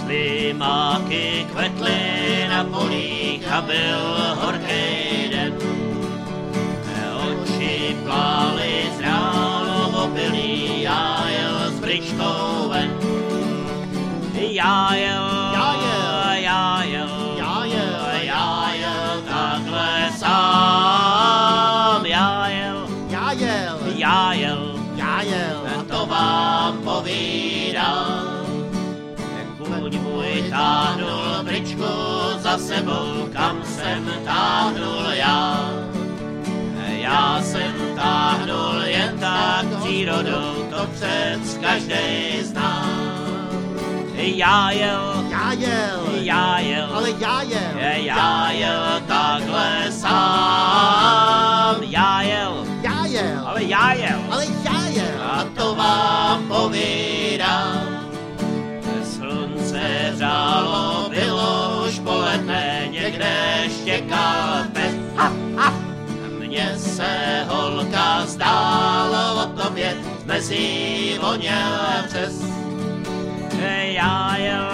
Slimáky kvetly na polích a byl horký den. Oči plály z ráno opilý, já jel s bričkou ven. Já jel takhle sám. Já jel, to vám povídám. Kůň můj táhnul bričku za sebou, kam jsem táhnul já. Já jsem táhnul jen tak přírodou, to přec každej zná. Já jel, ale já jel takhle sám. Já jel, a to vám povídám. Slunce řálo, bylo už poledne, někde štěkal pes. Mně se holka zdálo o tobě, mezi voněl přes. Já jel,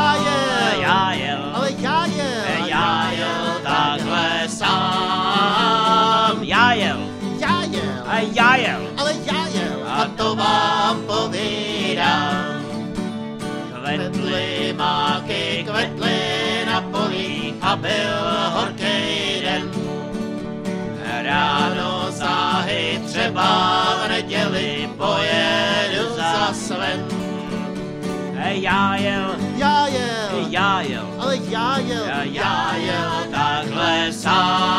takhle sám. Já jel, a to vám povídám. Kvetly máky, kvetly na polích a byl horký den. Ráno záhy třeba v neděli pojedu zas ven. Já jel, ale já jel takhle sám.